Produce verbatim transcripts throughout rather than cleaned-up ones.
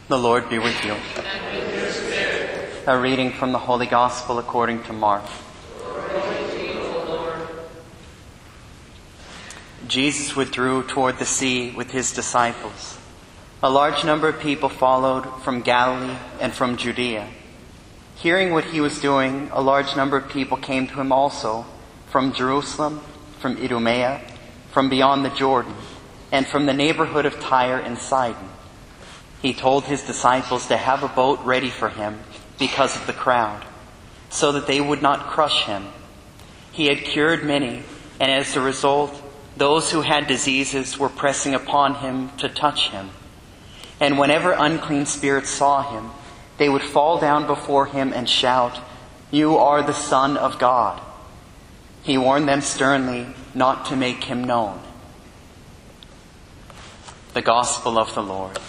The Lord be with you. And with your spirit. A reading from the Holy Gospel according to Mark. Glory to you, O Lord. Jesus withdrew toward the sea with his disciples. A large number of people followed from Galilee and from Judea. Hearing what he was doing, a large number of people came to him also, from Jerusalem, from Idumea, from beyond the Jordan, and from the neighborhood of Tyre and Sidon. He told his disciples to have a boat ready for him because of the crowd, so that they would not crush him. He had cured many, and as a result, those who had diseases were pressing upon him to touch him. And whenever unclean spirits saw him, they would fall down before him and shout, "You are the Son of God." He warned them sternly not to make him known. The Gospel of the Lord.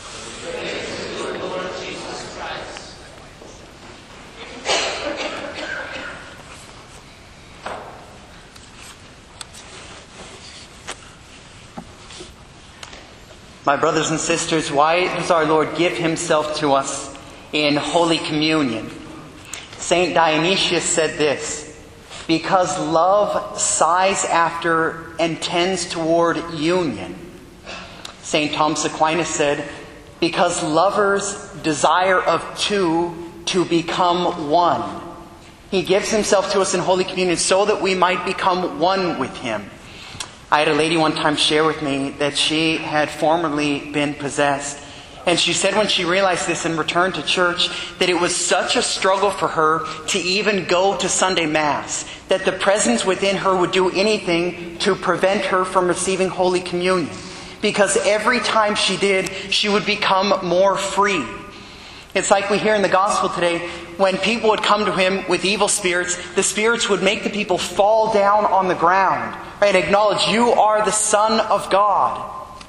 My brothers and sisters, why does our Lord give himself to us in Holy Communion? Saint Dionysius said this: because love sighs after and tends toward union. Saint Thomas Aquinas said, because lovers desire of two to become one. He gives himself to us in Holy Communion so that we might become one with him. I had a lady one time share with me that she had formerly been possessed. And she said when she realized this and returned to church, that it was such a struggle for her to even go to Sunday Mass, that the presence within her would do anything to prevent her from receiving Holy Communion. Because every time she did, she would become more free. It's like we hear in the Gospel today, when people would come to him with evil spirits, the spirits would make the people fall down on the ground and acknowledge, "You are the Son of God."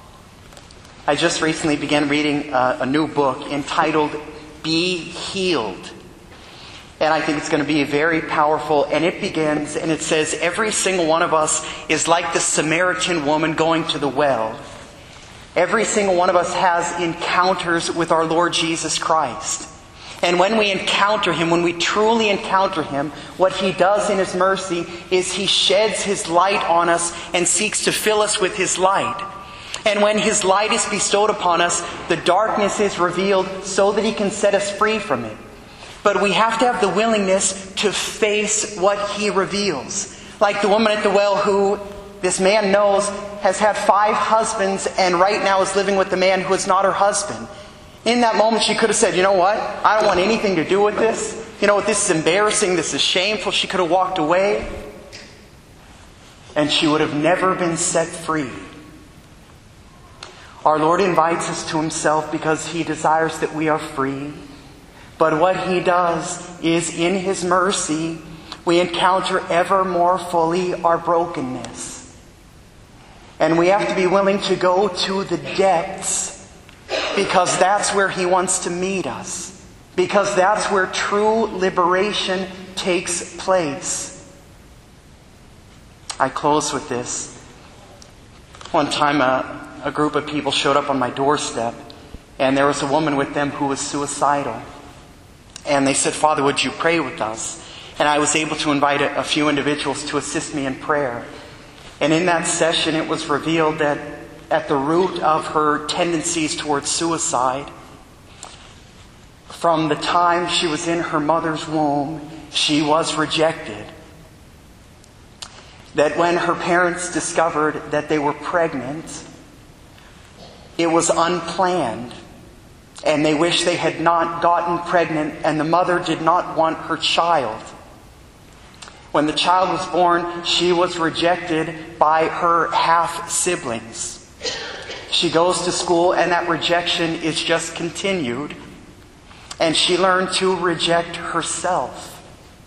I just recently began reading a, a new book entitled Be Healed. And I think it's going to be very powerful. And it begins, and it says, every single one of us is like the Samaritan woman going to the well. Every single one of us has encounters with our Lord Jesus Christ. And when we encounter him, when we truly encounter him, what he does in his mercy is he sheds his light on us and seeks to fill us with his light. And when his light is bestowed upon us, the darkness is revealed so that he can set us free from it. But we have to have the willingness to face what he reveals. Like the woman at the well who, this man knows, has had five husbands and right now is living with the man who is not her husband. In that moment she could have said, "You know what? I don't want anything to do with this. You know what? This is embarrassing. This is shameful." She could have walked away. And she would have never been set free. Our Lord invites us to himself because he desires that we are free. But what he does is, in his mercy, we encounter ever more fully our brokenness. And we have to be willing to go to the depths, because that's where he wants to meet us. Because that's where true liberation takes place. I close with this. One time a, a group of people showed up on my doorstep, and there was a woman with them who was suicidal. And they said, "Father, would you pray with us?" And I was able to invite a, a few individuals to assist me in prayer. And in that session it was revealed that at the root of her tendencies towards suicide, from the time she was in her mother's womb, she was rejected. That when her parents discovered that they were pregnant, it was unplanned. And they wished they had not gotten pregnant, and the mother did not want her child. When the child was born, she was rejected by her half-siblings. She goes to school, and that rejection is just continued. And she learned to reject herself.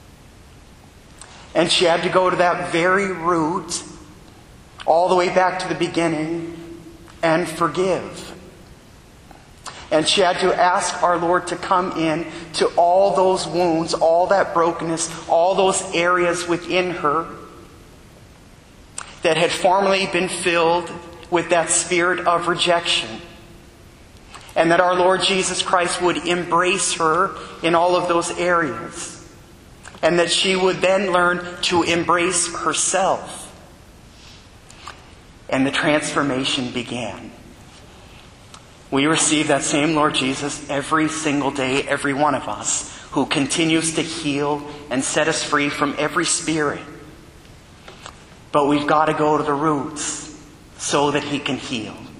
And she had to go to that very root, all the way back to the beginning, and forgive. And she had to ask our Lord to come in to all those wounds, all that brokenness, all those areas within her that had formerly been filled with that spirit of rejection. And that our Lord Jesus Christ would embrace her in all of those areas. And that she would then learn to embrace herself. And the transformation began. We receive that same Lord Jesus every single day, every one of us, who continues to heal and set us free from every spirit. But we've got to go to the roots so that he can heal.